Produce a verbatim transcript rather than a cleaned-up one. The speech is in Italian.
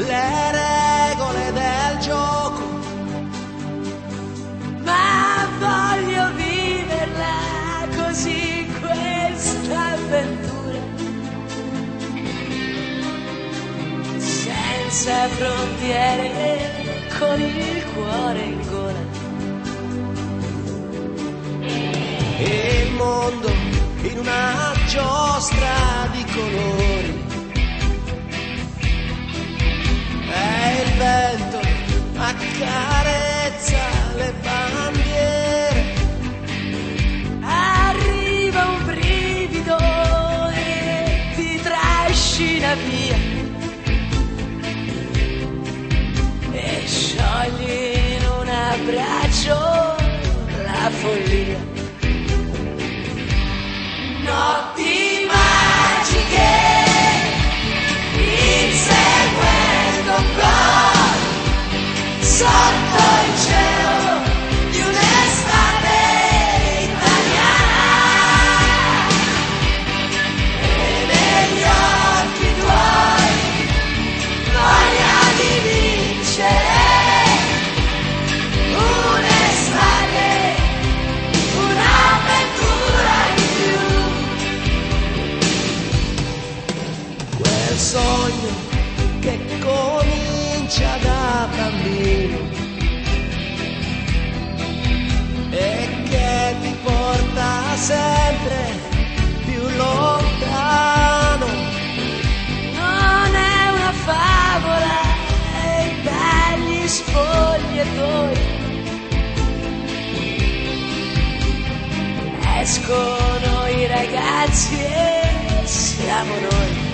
le regole del gioco, ma voglio viverla così questa avventura, senza frontiere, con il cuore in gola. E il mondo in una giostra di colori, e il vento accarezza le bandiere. Arriva un brivido e ti trascina via, e sciogli in un abbraccio la follia. Notti magiche, inseguendo cori sotto il cielo di un'estate italiana, e negli occhi tuoi voglia di vincere un'estate, un'avventura in più. Quel sogno che comincia da bambino e che ti porta sempre più lontano. Non è una favola, e dagli spogliatoi escono i ragazzi e siamo noi.